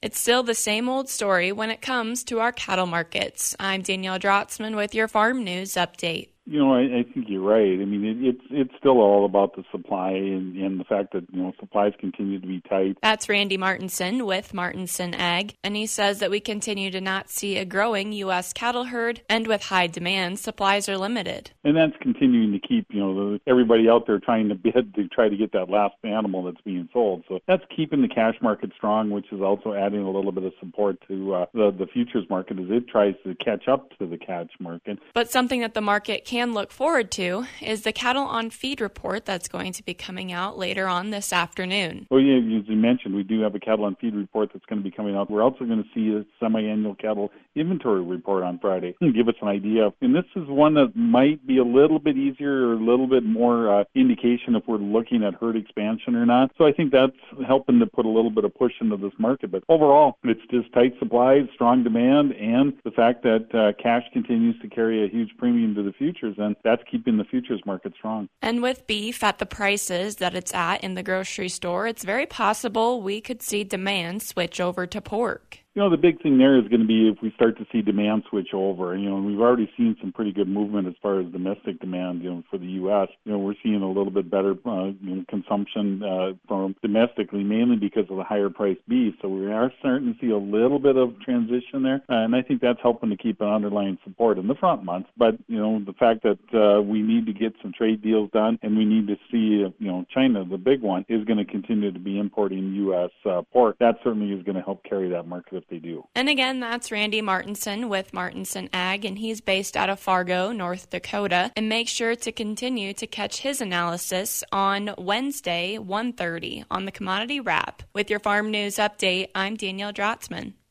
It's still the same old story when it comes to our cattle markets. I'm Danielle Drotzman with your Farm News Update. I think you're right. I mean, it's still all about the supply and the fact that, supplies continue to be tight. That's Randy Martinson with Martinson Ag, and he says that we continue to not see a growing U.S. cattle herd, and with high demand, supplies are limited. And that's continuing to keep, everybody out there trying to bid to try to get that last animal that's being sold. So that's keeping the cash market strong, which is also adding a little bit of support to the futures market as it tries to catch up to the cash market. But something that the market can look forward to is the cattle on feed report that's going to be coming out later on this afternoon. Well, yeah, as you mentioned, we do have a cattle on feed report that's going to be coming out. We're also going to see a semi-annual cattle inventory report on Friday. Give us an idea. And this is one that might be a little bit easier or a little bit more indication if we're looking at herd expansion or not. So I think that's helping to put a little bit of push into this market. But overall, it's just tight supplies, strong demand, and the fact that cash continues to carry a huge premium to the futures, and that's keeping the futures market strong. And with beef at the prices that it's at in the grocery store, it's very possible we could see demand switch over to pork. The big thing there is going to be if we start to see demand switch over. And we've already seen some pretty good movement as far as domestic demand, for the U.S. We're seeing a little bit better consumption from domestically, mainly because of the higher priced beef. So we are starting to see a little bit of transition there. And I think that's helping to keep an underlying support in the front months. But, the fact that we need to get some trade deals done and we need to see, China, the big one, is going to continue to be importing U.S. pork. That certainly is going to help carry that market they do. And again, that's Randy Martinson with Martinson Ag, and he's based out of Fargo, North Dakota. And make sure to continue to catch his analysis on Wednesday, 1:30 on the Commodity Wrap. With your Farm News Update, I'm Danielle Drotzman.